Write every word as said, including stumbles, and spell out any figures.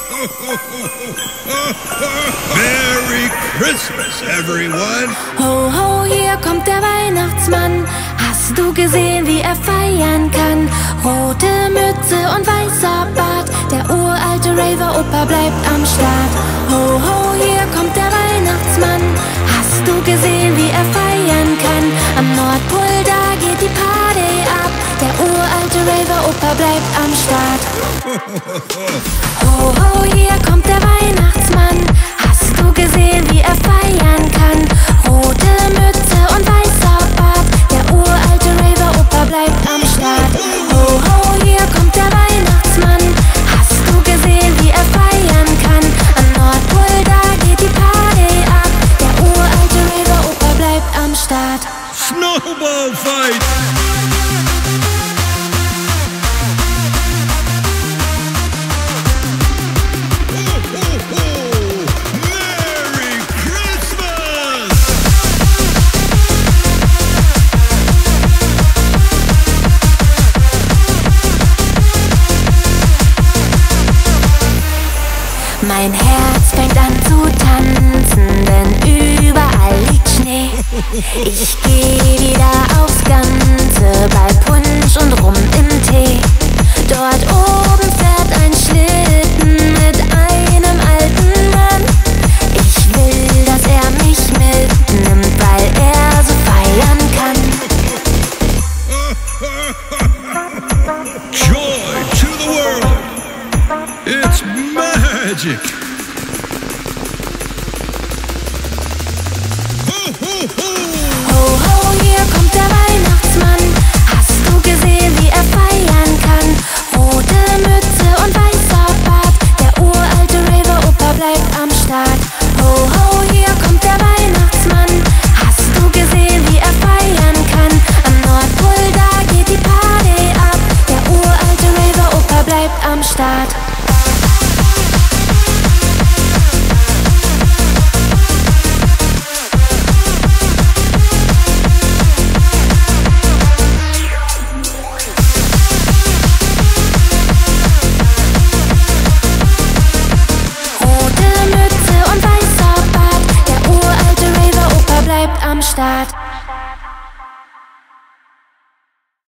Merry Christmas, everyone! Ho, ho, hier kommt der Weihnachtsmann. Hast du gesehen, wie er feiern kann? Rote Mütze und weißer Bart. Der uralte Raver-Opa bleibt am Start. Ho, ho, hier kommt der Weihnachtsmann. Hast du gesehen, wie er feiern kann? Am Nordpol, da geht die Party ab. Der uralte Raver-Opa bleibt am Start. Ho, ho, hier kommt der Weihnachtsmann. Hast du gesehen, wie er feiern kann? Rote Mütze und weißer Bart. Der uralte Raver-Opa bleibt am Start. Ho, ho, hier kommt der Weihnachtsmann. Hast du gesehen, wie er feiern kann? Am Nordpol, da geht die Party ab. Der uralte Raver-Opa bleibt am Start. Snowball fight! Mein Herz fängt an zu tanzen, denn überall liegt Schnee. Ich geh wieder aufs Ganze bei Punsch und Rum im Tee. Dort oben fährt ein Schlitten mit einem alten Mann. Ich will, dass er mich mitnimmt, weil er so feiern kann. Joy to the world! It's magic!